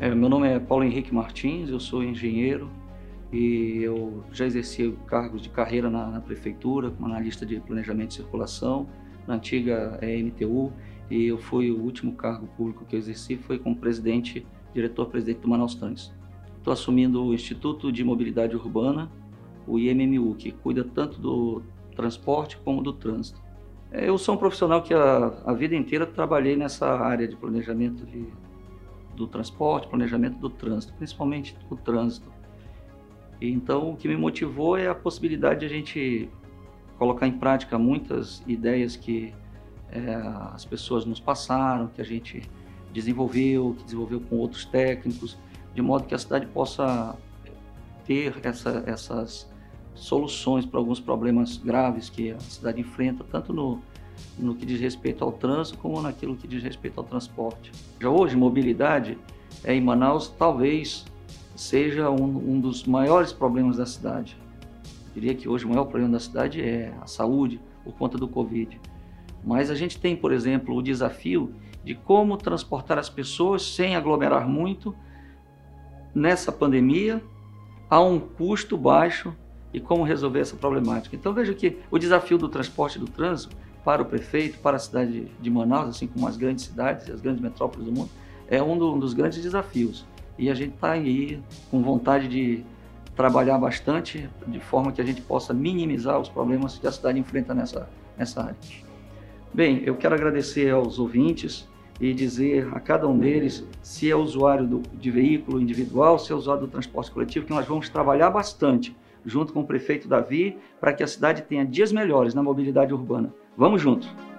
Meu nome é Paulo Henrique Martins, eu sou engenheiro e eu já exerci cargos de carreira na prefeitura, como analista de planejamento e circulação, na antiga MTU, e eu fui o último cargo público que eu exerci foi como diretor-presidente do Manaus Trans. Estou assumindo o Instituto de Mobilidade Urbana, o IMMU, que cuida tanto do transporte como do trânsito. Eu sou um profissional que a vida inteira trabalhei nessa área de planejamento do transporte, planejamento do trânsito, principalmente do trânsito. Então, o que me motivou é a possibilidade de a gente colocar em prática muitas ideias que as pessoas nos passaram, que a gente desenvolveu com outros técnicos, de modo que a cidade possa ter essas soluções para alguns problemas graves que a cidade enfrenta, tanto no que diz respeito ao trânsito, como naquilo que diz respeito ao transporte. Já hoje, mobilidade em Manaus talvez seja um dos maiores problemas da cidade. Eu diria que hoje o maior problema da cidade é a saúde, por conta do Covid. Mas a gente tem, por exemplo, o desafio de como transportar as pessoas sem aglomerar muito nessa pandemia, a um custo baixo, e como resolver essa problemática. Então veja que o desafio do transporte e do trânsito para o prefeito, para a cidade de Manaus, assim como as grandes cidades, as grandes metrópoles do mundo, é um dos grandes desafios. E a gente está aí com vontade de trabalhar bastante, de forma que a gente possa minimizar os problemas que a cidade enfrenta nessa área. Bem, eu quero agradecer aos ouvintes e dizer a cada um deles, se é usuário de veículo individual, se é usuário do transporte coletivo, que nós vamos trabalhar bastante junto com o prefeito Davi, para que a cidade tenha dias melhores na mobilidade urbana. Vamos juntos!